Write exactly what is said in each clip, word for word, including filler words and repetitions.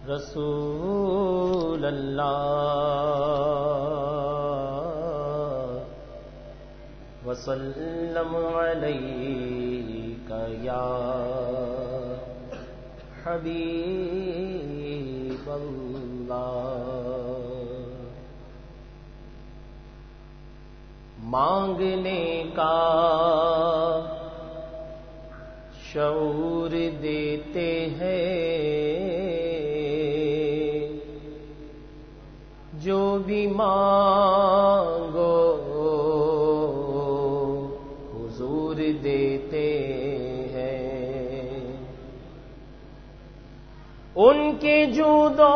رسول اللہ وسلم علیک یا حبیب اللہ۔ مانگنے کا شعور دیتے ہیں جو بھی مانگو حضور دیتے ہیں، ان کے جود و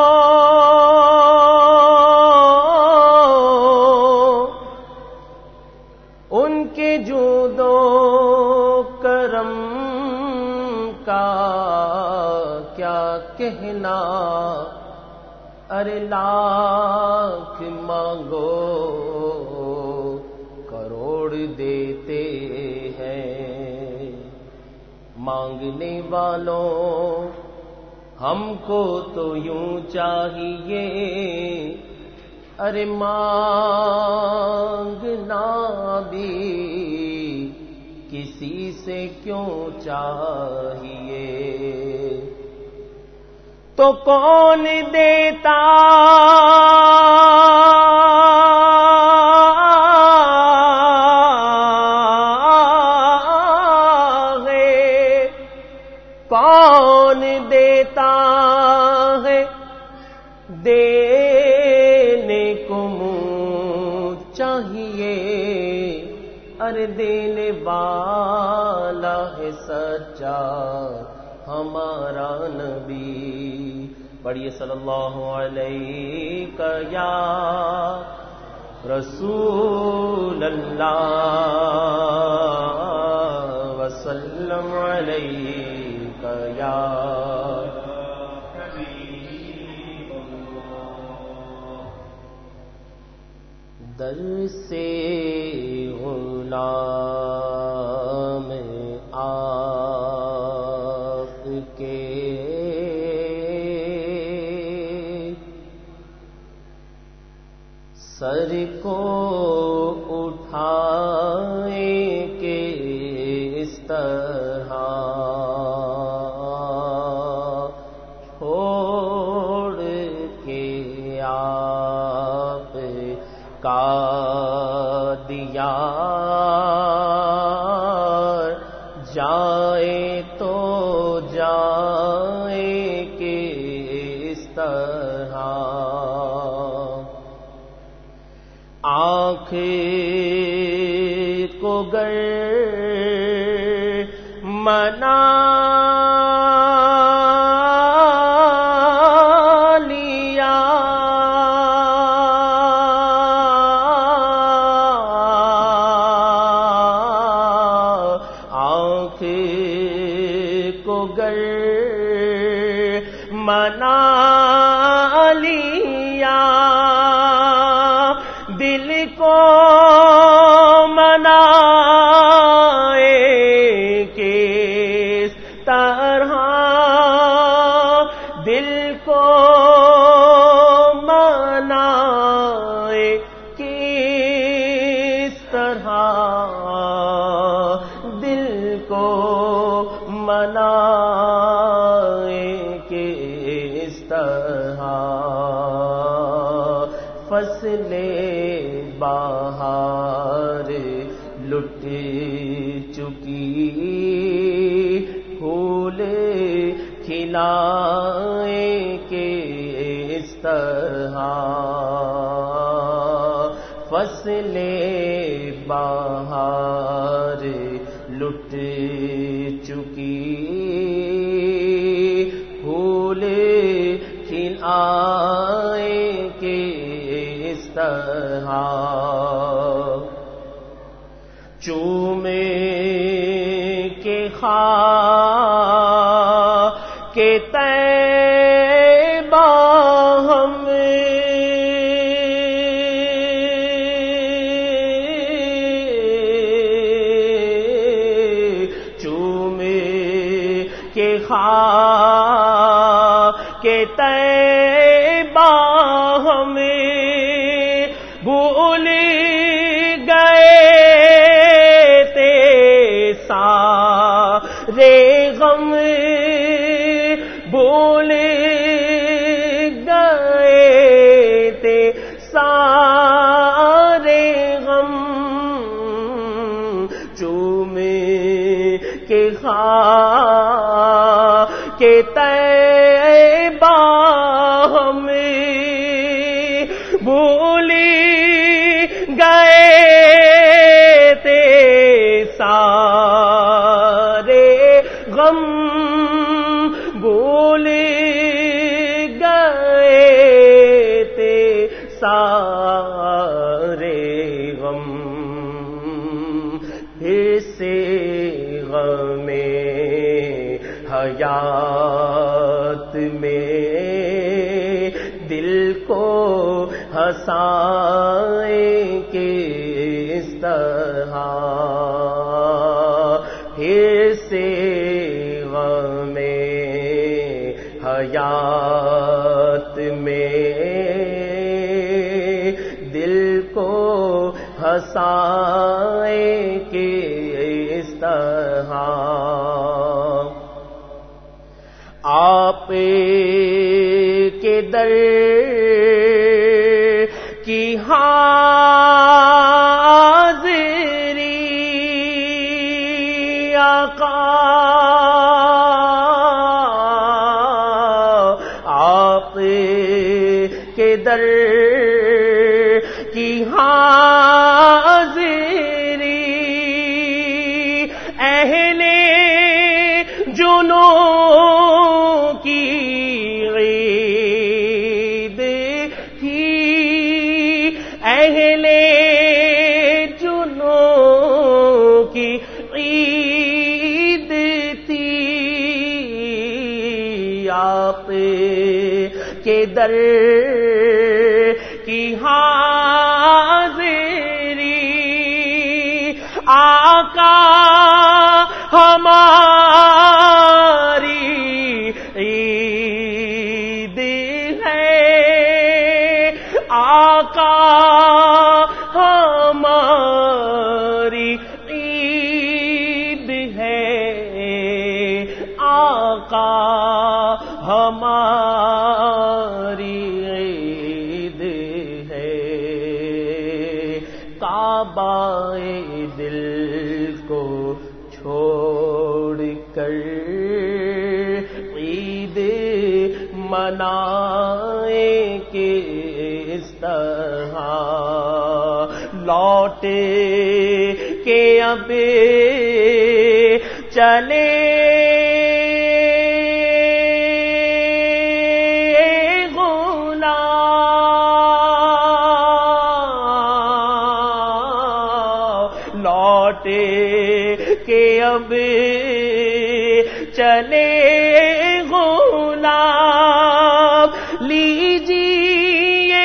ان کے جود و کرم کا کیا کہنا، ارے لاکھ مانگو کروڑ دیتے ہیں۔ مانگنے والوں ہم کو تو یوں چاہیے، ارے مانگنا بھی کسی سے کیوں چاہیے، تو کون دیتا ہے، کون دیتا ہے دینے کو منہ چاہیے، ارے دینے والا ہے سچا ہمارا نبی۔ پڑھیے صلی اللہ علیہ یا رسول اللہ وسلم علیہ یا حبیب اللہ۔ در سے غلام آپ کے سر کو اٹھائیں کہ اس طرح چھوڑ کے آپ کا دیار جائے تو جائے کہ اس طرح آنکھ کو گر منا لیا آنکھ کو گر منا لیا، دل کو منائے کس طرح، دل کو منائے کس طرح، دل کو منائے کس طرح، فصل بہار لٹ چکی، پھول کھلائے کس طرح، فصل بہار لٹ چکی، پھول کھلائے کس طرح، چومے کے خاک کے طیبہ ہم کے خاک کے طیبہ ہمیں بھول گئے تھے سارے غم بھول گئے تھے سارے غم چوم کے خاک کے طیبہ ہمیں بھول گئے تھے سارے غم بھول گئے تھے سارے غم پھر سے غم حیات میں دل کو ہنسائیں کس طرح پھر سے غم حیات میں دل کو ہنسائیں کس طرح آپ کے در کی حاضری آقا آپ کے در کی حاضری اہل جنوں کی عید تھی اہل جنوں کی عید تھی آپ کے در کی حاضری آقا ہماری عید ہے آقا ہماری عید ہے آقا ہماری عید ہے کعبہ دل کو چھوڑ کر عید منائیں کس طرح لوٹ کے اب چلے لوٹ کے اب چلے غلام لیجیے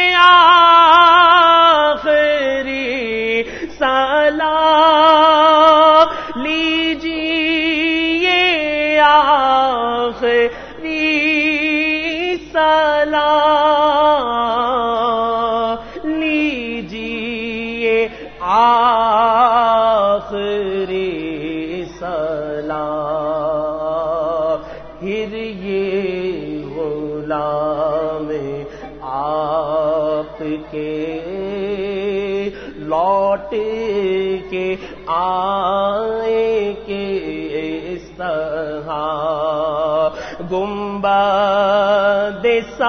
آخری سلام لیجیے آخری سلام لیجیے آخری سلام پھر یہ غلام آپ کے لوٹ کے آئیں کس طرح گنبد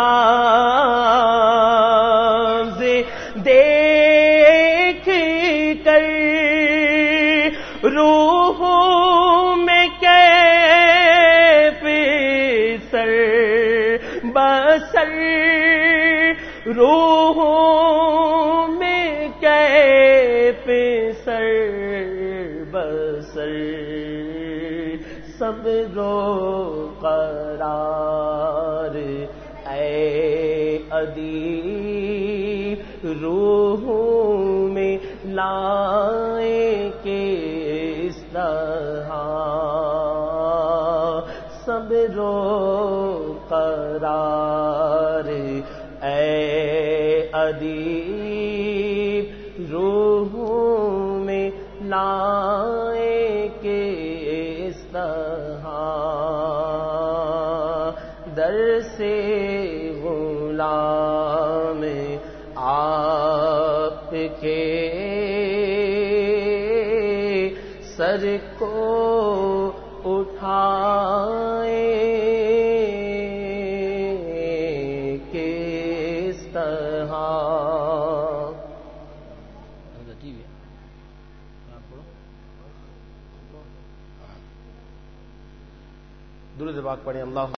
سبز دیکھ کر روح میں کیف سر بسر روح میں کیف سر بسر سب رو قرار اے ادیب روح میں لائیں کس طرح سب رو قرار قرار اے ادیب روحوں میں لائے کہ اس طرح در سے غلام آپ کے سر کو اٹھائے کس طرح. درود پاک پڑھیں. اللہ